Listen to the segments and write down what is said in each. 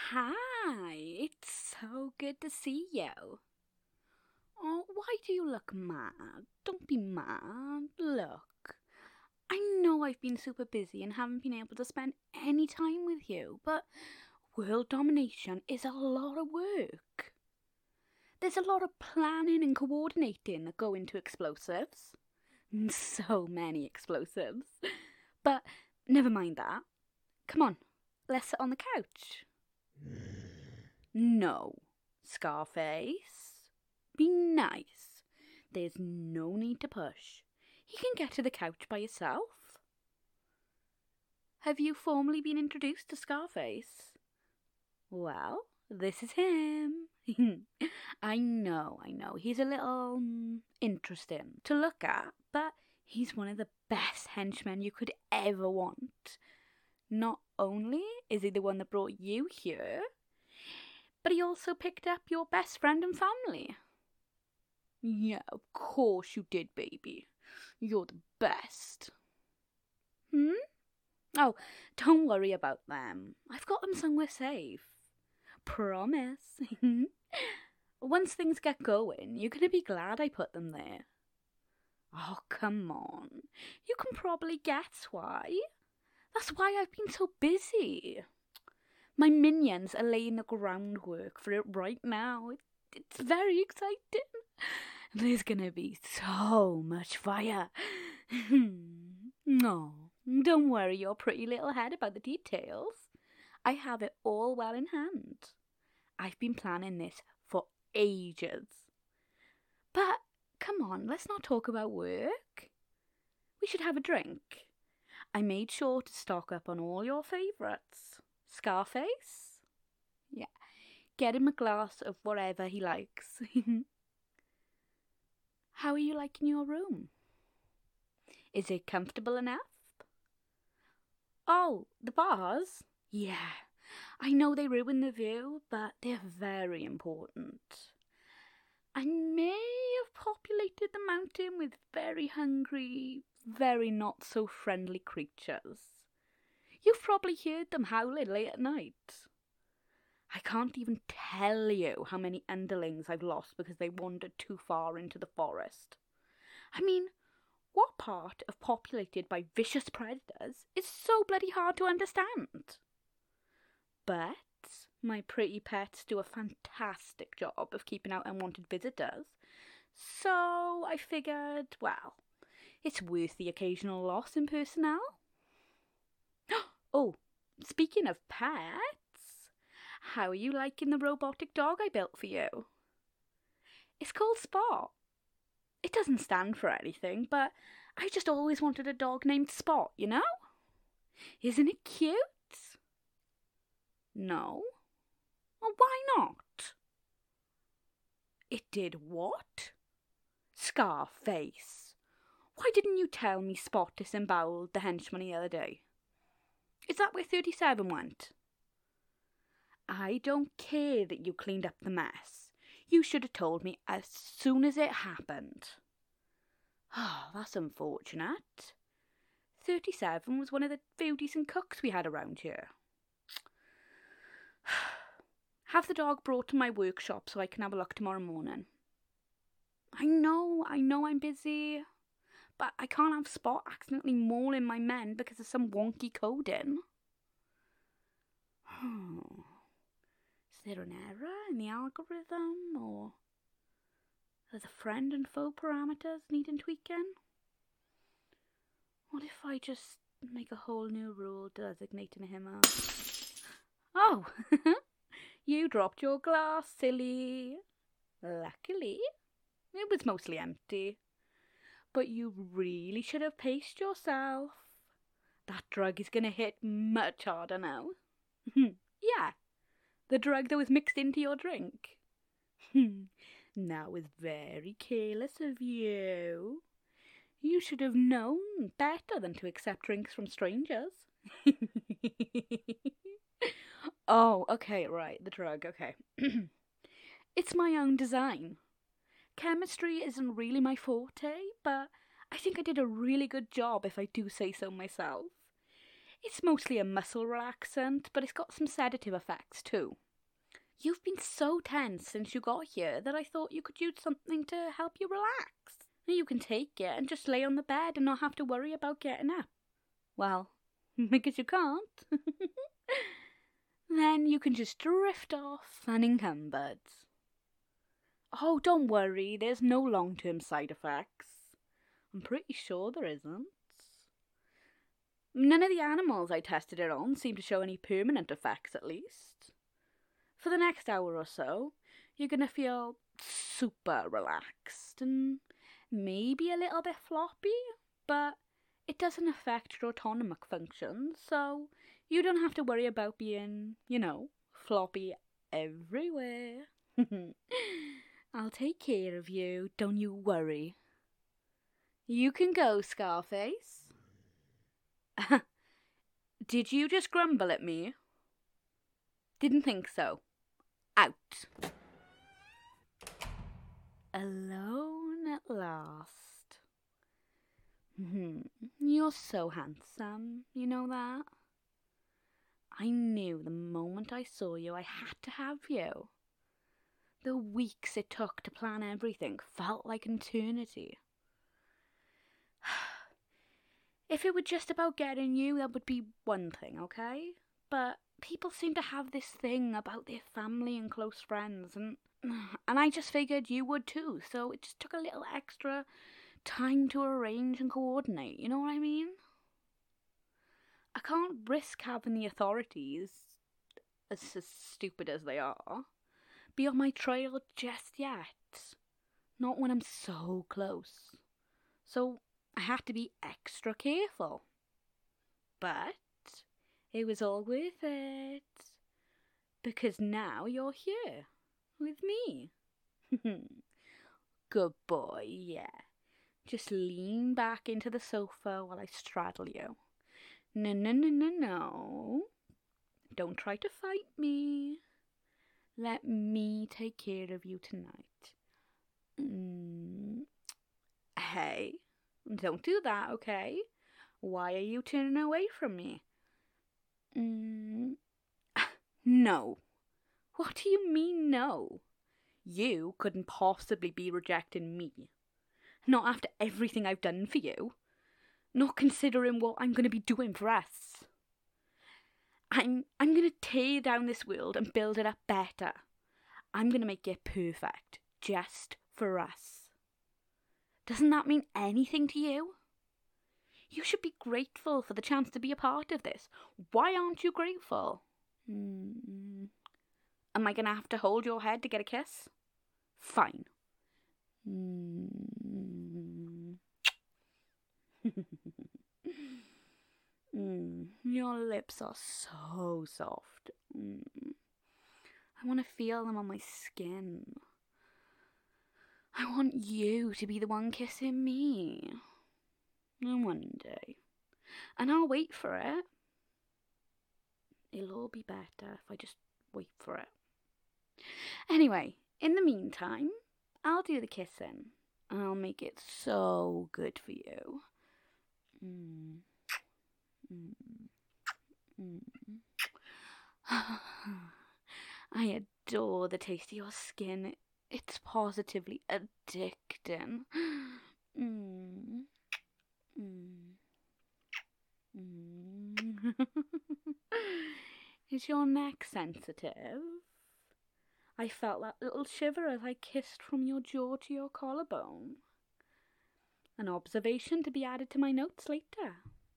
Hi, it's so good to see you. Oh, why do you look mad? Don't be mad. Look, I know I've been super busy and haven't been able to spend any time with you, but world domination is a lot of work. There's a lot of planning and coordinating that go into explosives. So many explosives. But never mind that. Come on, let's sit on the couch. No, Scarface. Be nice. There's no need to push. He can get to the couch by himself. Have you formally been introduced to Scarface? Well, this is him. I know. He's a little interesting to look at, but he's one of the best henchmen you could ever want. Not only is he the one that brought you here, but he also picked up your best friend and family. Yeah, of course you did, baby. You're the best. Oh, don't worry about them. I've got them somewhere safe. Promise. Once things get going, you're going to be glad I put them there. Oh, come on. You can probably guess why. That's why I've been so busy. My minions are laying the groundwork for it right now. It's very exciting. There's gonna be so much fire. No, don't worry your pretty little head about the details. I have it all well in hand. I've been planning this for ages. But come on, let's not talk about work. We should have a drink. I made sure to stock up on all your favourites. Scarface? Yeah. Get him a glass of whatever he likes. How are you liking your room? Is it comfortable enough? Oh, the bars? Yeah. I know they ruin the view, but they're very important. I may have populated the mountain with very hungry, very not so friendly creatures. You've probably heard them howling late at night. I can't even tell you how many underlings I've lost because they wandered too far into the forest. I mean, what part of populated by vicious predators is so bloody hard to understand? But my pretty pets do a fantastic job of keeping out unwanted visitors. So I figured, well, it's worth the occasional loss in personnel. Oh, speaking of pets, how are you liking the robotic dog I built for you? It's called Spot. It doesn't stand for anything, but I just always wanted a dog named Spot, you know? Isn't it cute? No. Well, why not? It did what? Scarface. Why didn't you tell me Spot disemboweled the henchman the other day? Is that where 37 went? I don't care that you cleaned up the mess. You should have told me as soon as it happened. Oh, that's unfortunate. 37 was one of the few decent cooks we had around here. Have the dog brought to my workshop so I can have a look tomorrow morning. I know I'm busy, but I can't have Spot accidentally mauling my men because of some wonky coding. Is there an error in the algorithm, or are the friend and foe parameters needing tweaking? What if I just make a whole new rule designating him as... Oh, you dropped your glass, silly. Luckily, it was mostly empty. But you really should have paced yourself. That drug is going to hit much harder now. Yeah, the drug that was mixed into your drink. That was very careless of you. You should have known better than to accept drinks from strangers. Oh, okay, right, the drug, okay. It's my own design. Chemistry isn't really my forte, but I think I did a really good job if I do say so myself. It's mostly a muscle relaxant, but it's got some sedative effects too. You've been so tense since you got here that I thought you could use something to help you relax. You can take it and just lay on the bed and not have to worry about getting up. Well, because you can't. Then you can just drift off unencumbered. Oh, don't worry, there's no long-term side effects. I'm pretty sure there isn't. None of the animals I tested it on seem to show any permanent effects, at least. For the next hour or so, you're going to feel super relaxed and maybe a little bit floppy, but it doesn't affect your autonomic functions, so you don't have to worry about being, floppy everywhere. I'll take care of you, don't you worry. You can go, Scarface. Did you just grumble at me? Didn't think so. Out. Alone at last. You're so handsome, you know that? I knew the moment I saw you I had to have you. The weeks it took to plan everything felt like an eternity. If it were just about getting you, that would be one thing, okay? But people seem to have this thing about their family and close friends, and I just figured you would too, so it just took a little extra time to arrange and coordinate, you know what I mean? I can't risk having the authorities, as stupid as they are, be on my trail just yet. Not when I'm so close. So I had to be extra careful. But it was all worth it. Because now you're here with me. Good boy, yeah. Just lean back into the sofa while I straddle you. No. Don't try to fight me. Let me take care of you tonight. Hey, don't do that, okay? Why are you turning away from me? No. What do you mean, no? You couldn't possibly be rejecting me. Not after everything I've done for you. Not considering what I'm going to be doing for us. I'm going to tear down this world and build it up better. I'm going to make it perfect, just for us. Doesn't that mean anything to you? You should be grateful for the chance to be a part of this. Why aren't you grateful? Am I going to have to hold your head to get a kiss? Fine. Your lips are so soft. I want to feel them on my skin. I want you to be the one kissing me. And one day. And I'll wait for it. It'll all be better if I just wait for it. Anyway, in the meantime, I'll do the kissing. And I'll make it so good for you. I adore the taste of your skin. It's positively addicting. Is your neck sensitive? I felt that little shiver as I kissed from your jaw to your collarbone. An observation to be added to my notes later.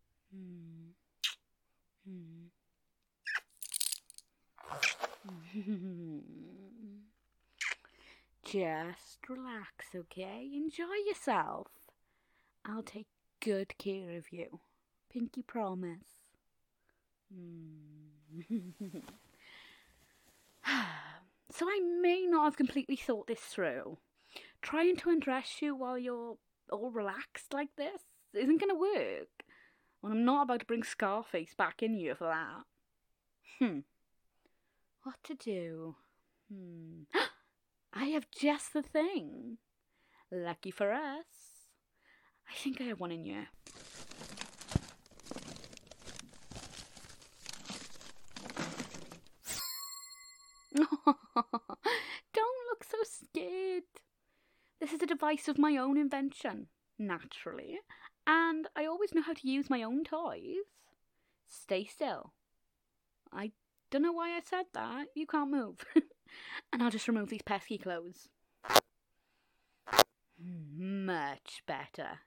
Just relax, okay? Enjoy yourself. I'll take good care of you. Pinky promise. So I may not have completely thought this through. Trying to undress you while you're all relaxed like this isn't going to work. Well, I'm not about to bring Scarface back in here for that. What to do? I have just the thing. Lucky for us. I think I have one in here. Don't look so scared. This is a device of my own invention, naturally, and I always know how to use my own toys. Stay still. I don't know why I said that. You can't move. And I'll just remove these pesky clothes. Much better.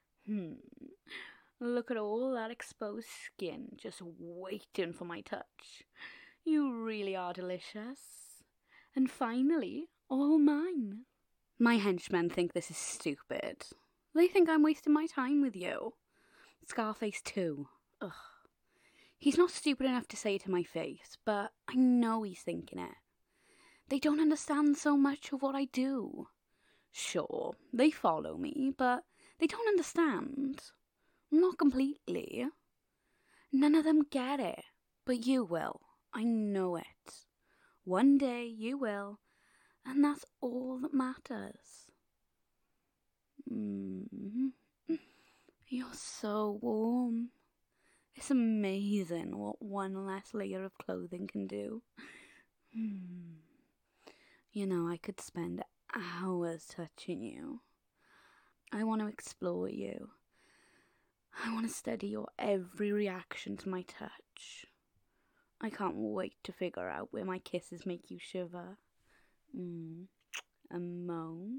Look at all that exposed skin just waiting for my touch. You really are delicious. And finally, all mine. My henchmen think this is stupid. They think I'm wasting my time with you. Scarface too. Ugh. He's not stupid enough to say it to my face, but I know he's thinking it. They don't understand so much of what I do. Sure, they follow me, but they don't understand. Not completely. None of them get it, but you will. I know it. One day you will, and that's all that matters. You're so warm. It's amazing what one less layer of clothing can do. You know, I could spend hours touching you. I want to explore you. I want to study your every reaction to my touch. I can't wait to figure out where my kisses make you shiver. And moan.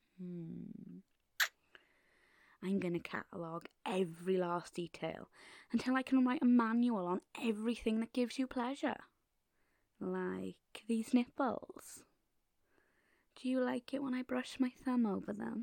I'm going to catalogue every last detail until I can write a manual on everything that gives you pleasure. Like these nipples. Do you like it when I brush my thumb over them?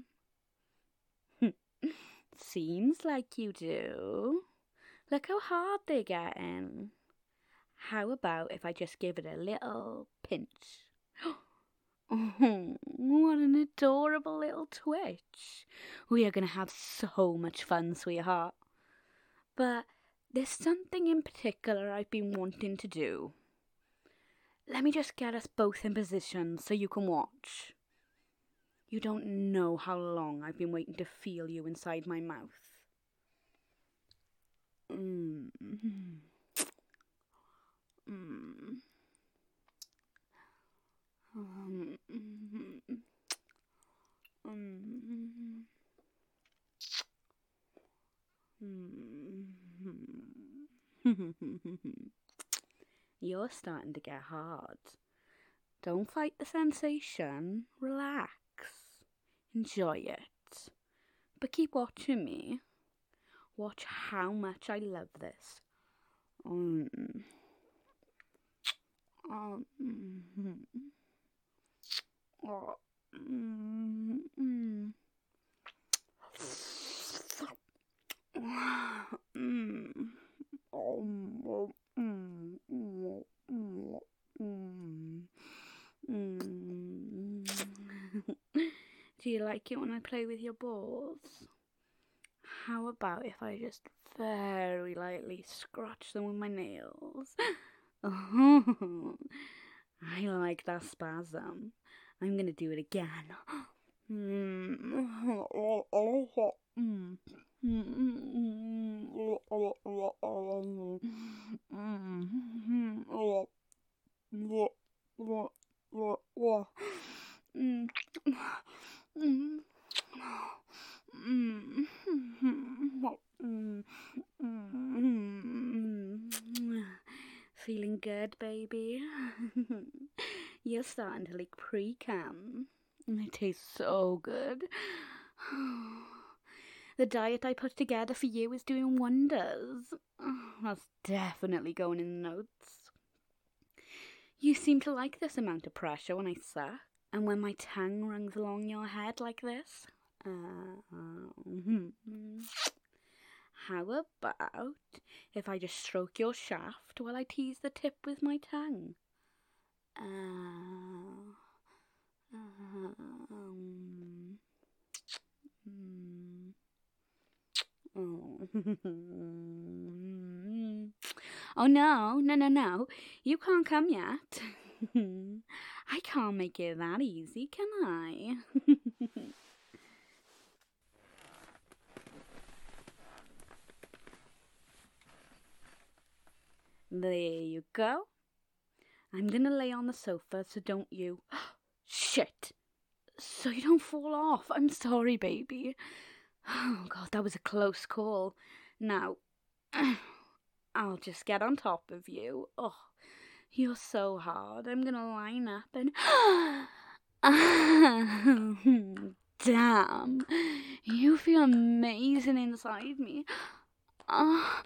Seems like you do. Look how hard they're getting. How about if I just give it a little pinch? Oh, what an adorable little twitch. We are going to have so much fun, sweetheart. But there's something in particular I've been wanting to do. Let me just get us both in position so you can watch. You don't know how long I've been waiting to feel you inside my mouth. You're starting to get hard. Don't fight the sensation. Relax. Enjoy it. But keep watching me. Watch how much I love this. Do you like it when I play with your balls? How about if I just very lightly scratch them with my nails? Oh, I like that spasm. I'm gonna do it again. Feeling good, baby? You're starting to leak pre-cum. It tastes so good. The diet I put together for you is doing wonders. That's definitely going in the notes. You seem to like this amount of pressure when I suck, and when my tongue runs along your head like this. How about if I just stroke your shaft while I tease the tip with my tongue? Oh no, you can't come yet. I can't make it that easy, can I? There you go. I'm gonna lay on the sofa, so don't you... Shit! So you don't fall off. I'm sorry, baby. Oh, God, that was a close call. Now, I'll just get on top of you. Oh, you're so hard. I'm gonna line up and... Damn. You feel amazing inside me. Oh,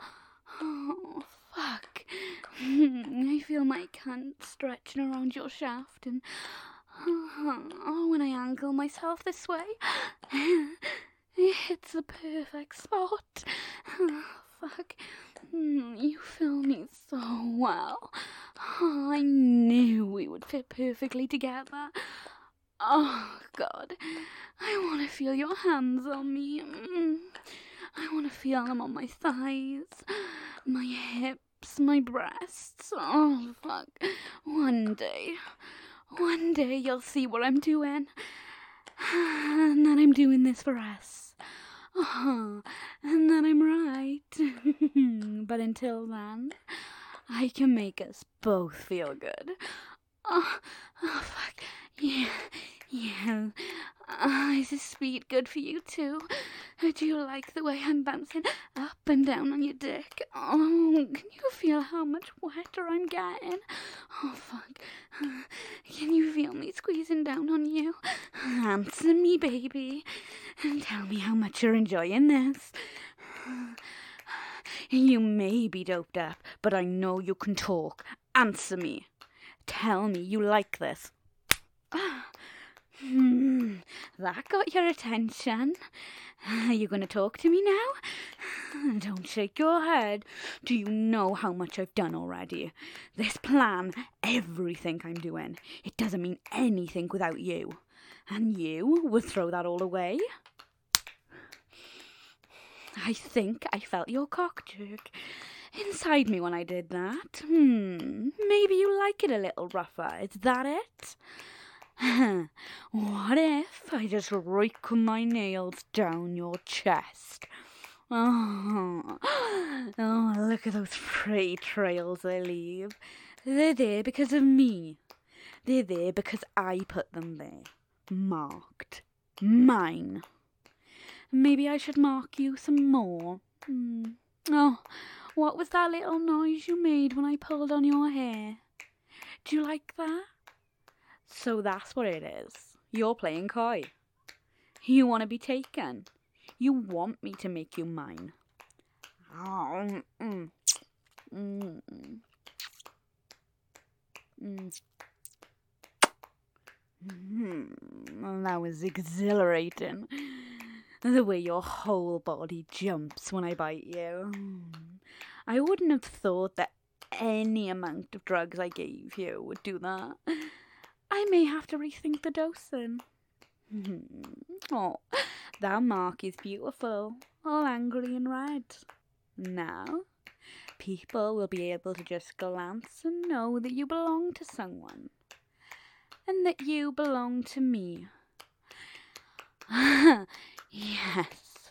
fuck. I feel my cunt stretching around your shaft and... when I angle myself this way, it hits the perfect spot. Fuck. You fill me so well. I knew we would fit perfectly together. Oh, God. I want to feel your hands on me. I want to feel them on my thighs, my hips, my breasts. Oh, fuck. One day you'll see what I'm doing. And that I'm doing this for us. Oh, and that I'm right. But until then, I can make us both feel good. Oh, fuck. Yeah. Is this speed good for you too? Do you like the way I'm bouncing up and down on your dick? Oh, can you feel how much wetter I'm getting? Oh, fuck. Can you feel me squeezing down on you? Answer me, baby, and tell me how much you're enjoying this. You may be doped up, but I know you can talk. Answer me. Tell me you like this. That got your attention. Are you going to talk to me now? Don't shake your head. Do you know how much I've done already? This plan, everything I'm doing, it doesn't mean anything without you. And you would throw that all away? I think I felt your cock jerk inside me when I did that. Maybe you like it a little rougher. Is that it? What if I just rake my nails down your chest? Oh, look at those pretty trails they leave. They're there because of me. They're there because I put them there. Marked. Mine. Maybe I should mark you some more. Oh, what was that little noise you made when I pulled on your hair? Do you like that? So that's what it is. You're playing coy. You want to be taken. You want me to make you mine. That was exhilarating. The way your whole body jumps when I bite you. I wouldn't have thought that any amount of drugs I gave you would do that. I may have to rethink the dosing. Oh, that mark is beautiful, all angry and red. Now, people will be able to just glance and know that you belong to someone. And that you belong to me. Yes.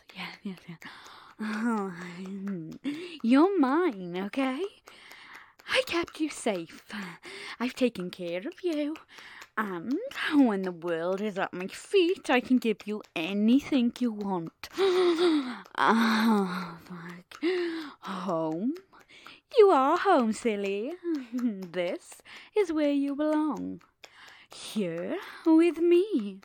Oh, you're mine, okay? I kept you safe. I've taken care of you. And when the world is at my feet, I can give you anything you want. Fuck. Home? You are home, silly. This is where you belong. Here with me.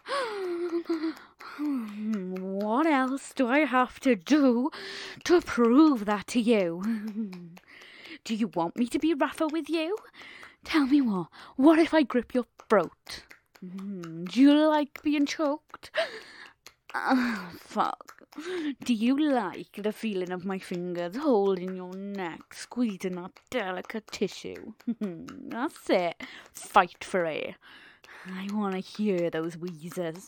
What else do I have to do to prove that to you? Do you want me to be rougher with you? Tell me what. What if I grip your throat? Do you like being choked? Fuck. Do you like the feeling of my fingers holding your neck, squeezing that delicate tissue? That's it. Fight for it. I want to hear those wheezes.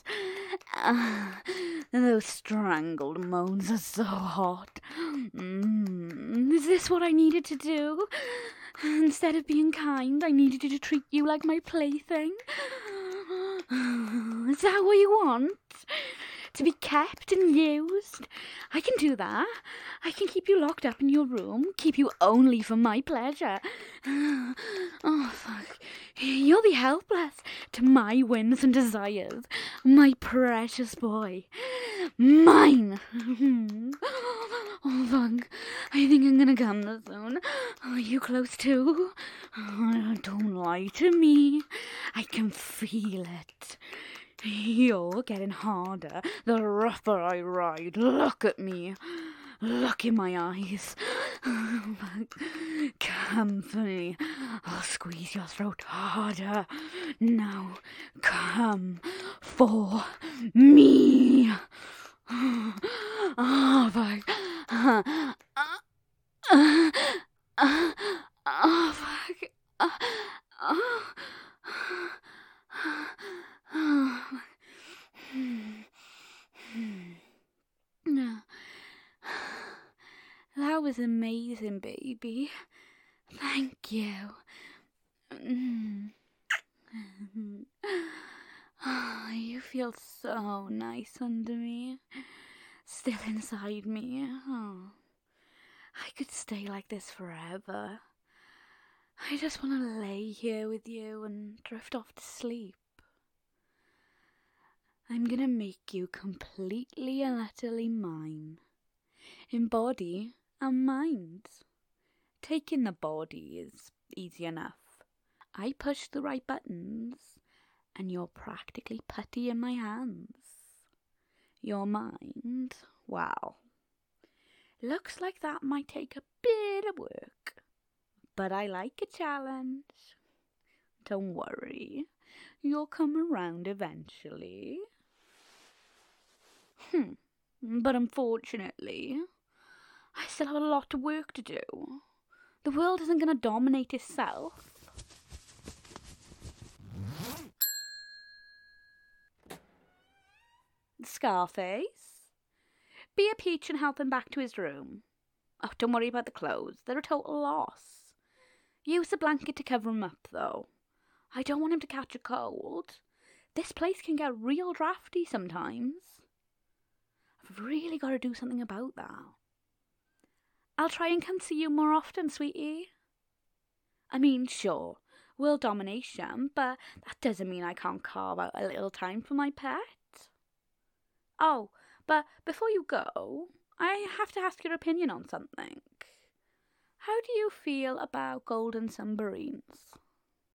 Those strangled moans are so hot. Is this what I needed to do? Instead of being kind, I needed to treat you like my plaything? Is that what you want? to be kept and used. I can do that. I can keep you locked up in your room, keep you only for my pleasure. Oh, fuck. You'll be helpless to my whims and desires, my precious boy. Mine. Oh, fuck. I think I'm gonna come this soon. Are you close too? Oh, don't lie to me. I can feel it. You're getting harder the rougher I ride. Look at me. Look in my eyes. Come for me. I'll squeeze your throat harder. Now, come for me. Oh, fuck. Oh, fuck. That was amazing, baby. Thank you. Oh, you feel so nice under me. Still inside me. Oh, I could stay like this forever. I just want to lay here with you and drift off to sleep. I'm gonna make you completely and utterly mine. In body and mind. Taking the body is easy enough. I push the right buttons and you're practically putty in my hands. Your mind, wow. Looks like that might take a bit of work. But I like a challenge. Don't worry, you'll come around eventually. But unfortunately, I still have a lot of work to do. The world isn't going to dominate itself. Scarface, be a peach and help him back to his room. Oh, don't worry about the clothes. They're a total loss. Use a blanket to cover him up, though. I don't want him to catch a cold. This place can get real drafty sometimes. I've really got to do something about that. I'll try and come see you more often, sweetie. I mean, sure, world domination, but that doesn't mean I can't carve out a little time for my pet. Oh, but before you go, I have to ask your opinion on something. How do you feel about golden submarines?